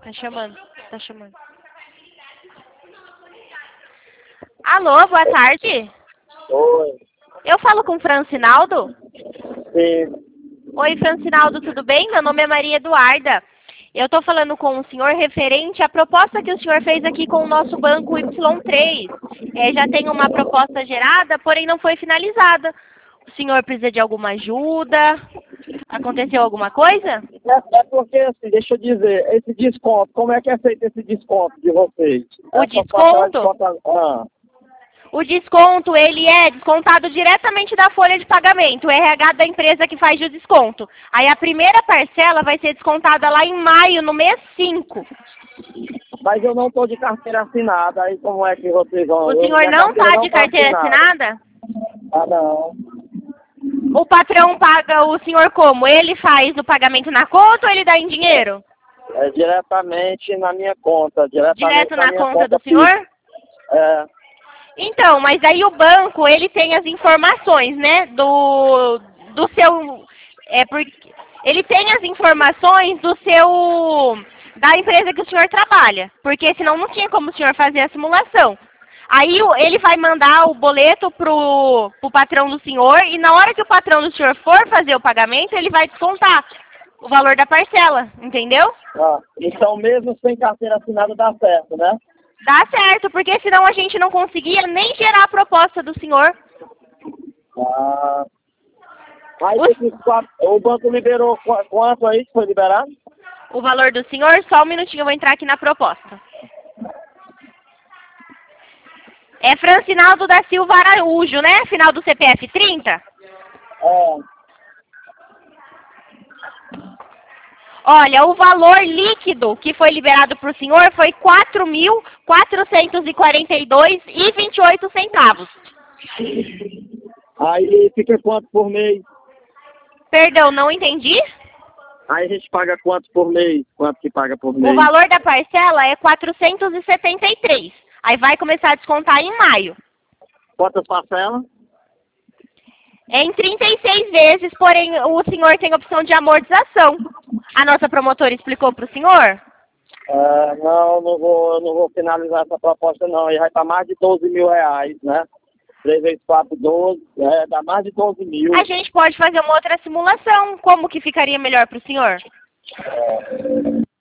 Tá chamando, tá chamando. Alô, boa tarde. Oi. Eu falo com o Francinaldo? Sim. Oi, Francinaldo, tudo bem? Meu nome é Maria Eduarda. Eu estou falando com o senhor referente à proposta que o senhor fez aqui com o nosso banco Y3. Já tem uma proposta gerada, porém não foi finalizada. O senhor precisa de alguma ajuda? Aconteceu alguma coisa? É porque, assim, deixa eu dizer, esse desconto, como é que é feito esse desconto de vocês? O desconto? O desconto, ele é descontado diretamente da folha de pagamento, o RH da empresa que faz o desconto. Aí a primeira parcela vai ser descontada lá em maio, no mês 5. Mas eu não estou de carteira assinada, aí como é que vocês vão... O senhor não está de carteira assinada? Ah, não. O patrão paga o senhor como? Ele faz o pagamento na conta ou ele dá em dinheiro? É diretamente na minha conta. Direto na conta do senhor? É. Então, mas aí o banco, ele tem as informações, né, do seu... ele tem as informações da empresa que o senhor trabalha, porque senão não tinha como o senhor fazer a simulação. Aí ele vai mandar o boleto pro patrão do senhor e na hora que o patrão do senhor for fazer o pagamento, ele vai descontar o valor da parcela, entendeu? Ah, então mesmo sem carteira assinada dá certo, né? Dá certo, porque senão a gente não conseguia nem gerar a proposta do senhor. Ah. Aí o banco liberou quanto aí que foi liberado? O valor do senhor, só um minutinho, eu vou entrar aqui na proposta. É Francinaldo da Silva Araújo, né? Final do CPF 30? É. Olha, o valor líquido que foi liberado para o senhor foi R$ 4.442,28. Aí fica quanto por mês? Perdão, não entendi? Aí a gente paga quanto por mês? Quanto que paga por mês? O valor da parcela é 473. Aí vai começar a descontar em maio. Quantas parcelas? É em 36 vezes, porém o senhor tem opção de amortização. A nossa promotora explicou para o senhor? Não, eu não vou finalizar essa proposta não. Aí vai estar mais de 12 mil reais, né? 3 vezes 4, 12, dá mais de 12 mil. A gente pode fazer uma outra simulação. Como que ficaria melhor para o senhor?